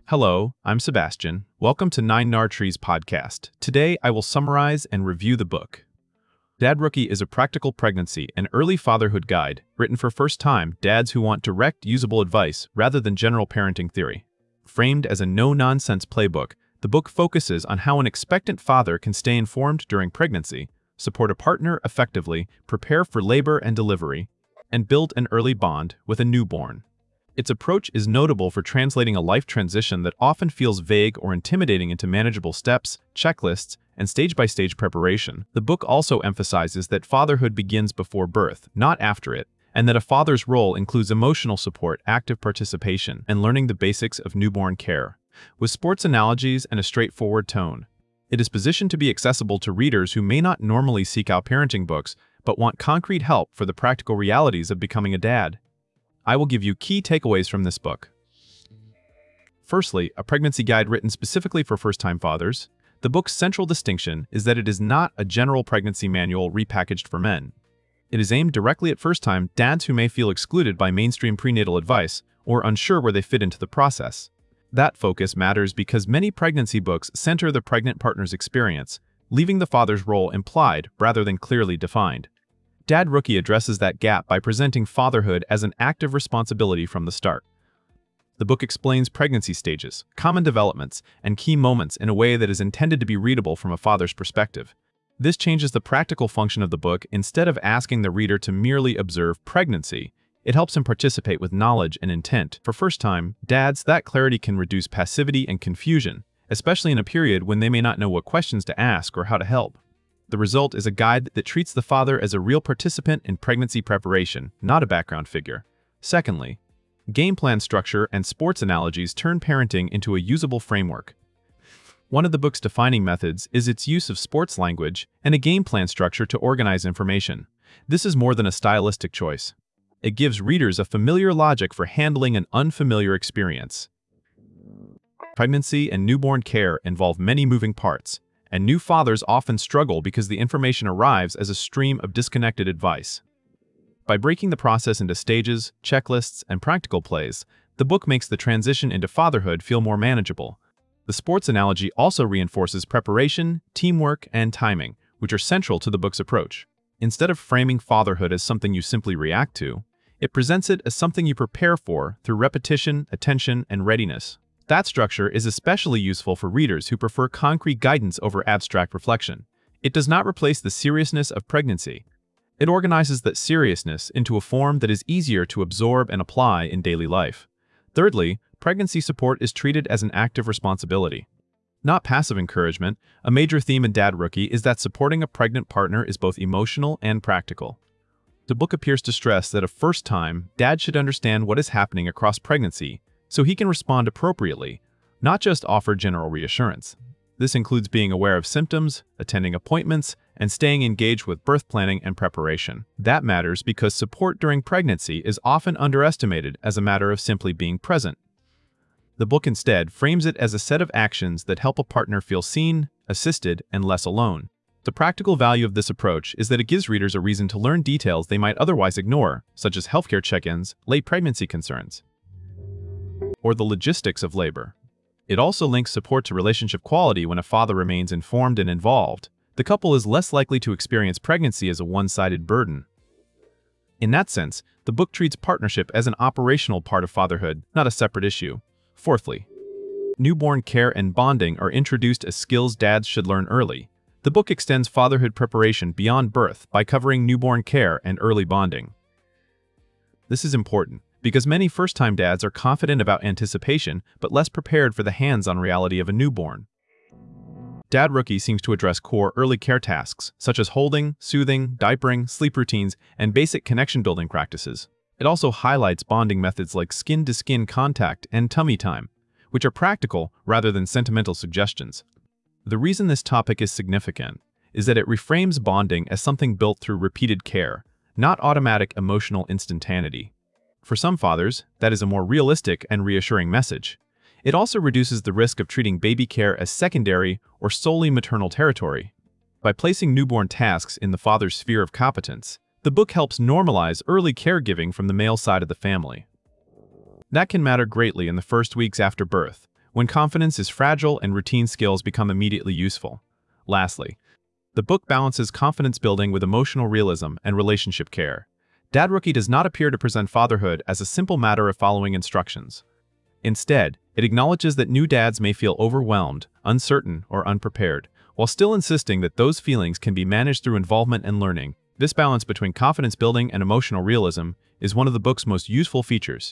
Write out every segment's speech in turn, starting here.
Hello, I'm Sebastian. Welcome to Nine Nar Trees podcast. Today, I will summarize and review the book. Dad Rookie is a practical pregnancy and early fatherhood guide written for first-time dads who want direct, usable advice rather than general parenting theory. Framed as a no-nonsense playbook, the book focuses on how an expectant father can stay informed during pregnancy, support a partner effectively, prepare for labor and delivery, and build an early bond with a newborn. Its approach is notable for translating a life transition that often feels vague or intimidating into manageable steps, checklists, and stage-by-stage preparation. The book also emphasizes that fatherhood begins before birth, not after it, and that a father's role includes emotional support, active participation, and learning the basics of newborn care. With sports analogies and a straightforward tone, it is positioned to be accessible to readers who may not normally seek out parenting books, but want concrete help for the practical realities of becoming a dad. I will give you key takeaways from this book. Firstly, a pregnancy guide written specifically for first-time fathers. The book's central distinction is that it is not a general pregnancy manual repackaged for men. It is aimed directly at first-time dads who may feel excluded by mainstream prenatal advice or unsure where they fit into the process. That focus matters because many pregnancy books center the pregnant partner's experience, leaving the father's role implied rather than clearly defined. Dad Rookie addresses that gap by presenting fatherhood as an active responsibility from the start. The book explains pregnancy stages, common developments, and key moments in a way that is intended to be readable from a father's perspective. This changes the practical function of the book. Instead of asking the reader to merely observe pregnancy, it helps him participate with knowledge and intent. For first-time dads, that clarity can reduce passivity and confusion, especially in a period when they may not know what questions to ask or how to help. The result is a guide that treats the father as a real participant in pregnancy preparation, not a background figure. Secondly, game plan structure and sports analogies turn parenting into a usable framework. One of the book's defining methods is its use of sports language and a game plan structure to organize information. This is more than a stylistic choice. It gives readers a familiar logic for handling an unfamiliar experience. Pregnancy and newborn care involve many moving parts, and new fathers often struggle because the information arrives as a stream of disconnected advice. By breaking the process into stages, checklists, and practical plays, the book makes the transition into fatherhood feel more manageable. The sports analogy also reinforces preparation, teamwork, and timing, which are central to the book's approach. Instead of framing fatherhood as something you simply react to, it presents it as something you prepare for through repetition, attention, and readiness. That structure is especially useful for readers who prefer concrete guidance over abstract reflection. It does not replace the seriousness of pregnancy. It organizes that seriousness into a form that is easier to absorb and apply in daily life. Thirdly, pregnancy support is treated as an active responsibility, not passive encouragement. A major theme in Dad Rookie is that supporting a pregnant partner is both emotional and practical. The book appears to stress that a first-time dad should understand what is happening across pregnancy so he can respond appropriately, not just offer general reassurance. This includes being aware of symptoms, attending appointments, and staying engaged with birth planning and preparation. That matters because support during pregnancy is often underestimated as a matter of simply being present. The book instead frames it as a set of actions that help a partner feel seen, assisted, and less alone. The practical value of this approach is that it gives readers a reason to learn details they might otherwise ignore, such as healthcare check-ins, late pregnancy concerns, or the logistics of labor. It also links support to relationship quality. When a father remains informed and involved, the couple is less likely to experience pregnancy as a one-sided burden. In that sense, the book treats partnership as an operational part of fatherhood, not a separate issue. Fourthly, newborn care and bonding are introduced as skills dads should learn early. The book extends fatherhood preparation beyond birth by covering newborn care and early bonding. This is important because many first-time dads are confident about anticipation but less prepared for the hands-on reality of a newborn. Dad Rookie seems to address core early care tasks such as holding, soothing, diapering, sleep routines, and basic connection-building practices. It also highlights bonding methods like skin-to-skin contact and tummy time, which are practical rather than sentimental suggestions. The reason this topic is significant is that it reframes bonding as something built through repeated care, not automatic emotional instantaneity. For some fathers, that is a more realistic and reassuring message. It also reduces the risk of treating baby care as secondary or solely maternal territory. By placing newborn tasks in the father's sphere of competence, the book helps normalize early caregiving from the male side of the family. That can matter greatly in the first weeks after birth, when confidence is fragile and routine skills become immediately useful. Lastly, the book balances confidence building with emotional realism and relationship care. Dad Rookie does not appear to present fatherhood as a simple matter of following instructions. Instead, it acknowledges that new dads may feel overwhelmed, uncertain, or unprepared, while still insisting that those feelings can be managed through involvement and learning. This balance between confidence building and emotional realism is one of the book's most useful features.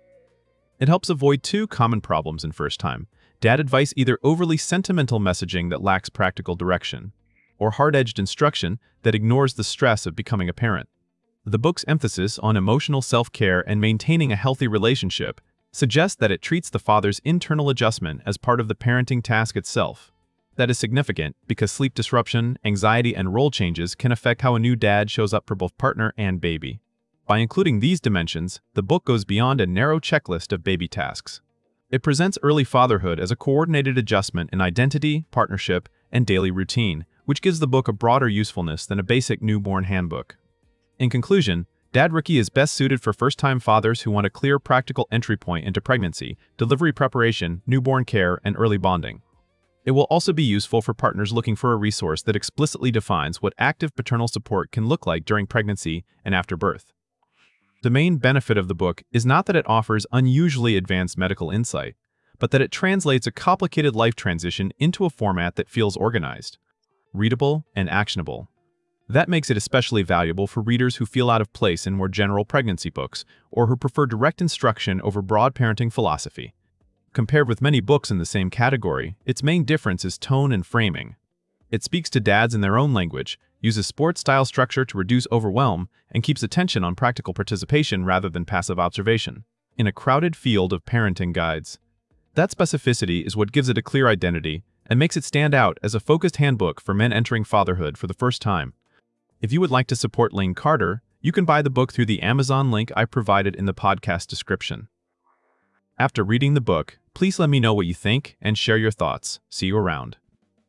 It helps avoid two common problems in first-time dad advice: either overly sentimental messaging that lacks practical direction, or hard-edged instruction that ignores the stress of becoming a parent. The book's emphasis on emotional self-care and maintaining a healthy relationship suggests that it treats the father's internal adjustment as part of the parenting task itself. That is significant because sleep disruption, anxiety, and role changes can affect how a new dad shows up for both partner and baby. By including these dimensions, the book goes beyond a narrow checklist of baby tasks. It presents early fatherhood as a coordinated adjustment in identity, partnership, and daily routine, which gives the book a broader usefulness than a basic newborn handbook. In conclusion, Dad Rookie is best suited for first-time fathers who want a clear, practical entry point into pregnancy, delivery preparation, newborn care, and early bonding. It will also be useful for partners looking for a resource that explicitly defines what active paternal support can look like during pregnancy and after birth. The main benefit of the book is not that it offers unusually advanced medical insight, but that it translates a complicated life transition into a format that feels organized, readable, and actionable. That makes it especially valuable for readers who feel out of place in more general pregnancy books or who prefer direct instruction over broad parenting philosophy. Compared with many books in the same category, its main difference is tone and framing. It speaks to dads in their own language, uses sports-style structure to reduce overwhelm, and keeps attention on practical participation rather than passive observation. In a crowded field of parenting guides, that specificity is what gives it a clear identity and makes it stand out as a focused handbook for men entering fatherhood for the first time. If you would like to support Lane Carter, you can buy the book through the Amazon link I provided in the podcast description. After reading the book, please let me know what you think and share your thoughts. See you around.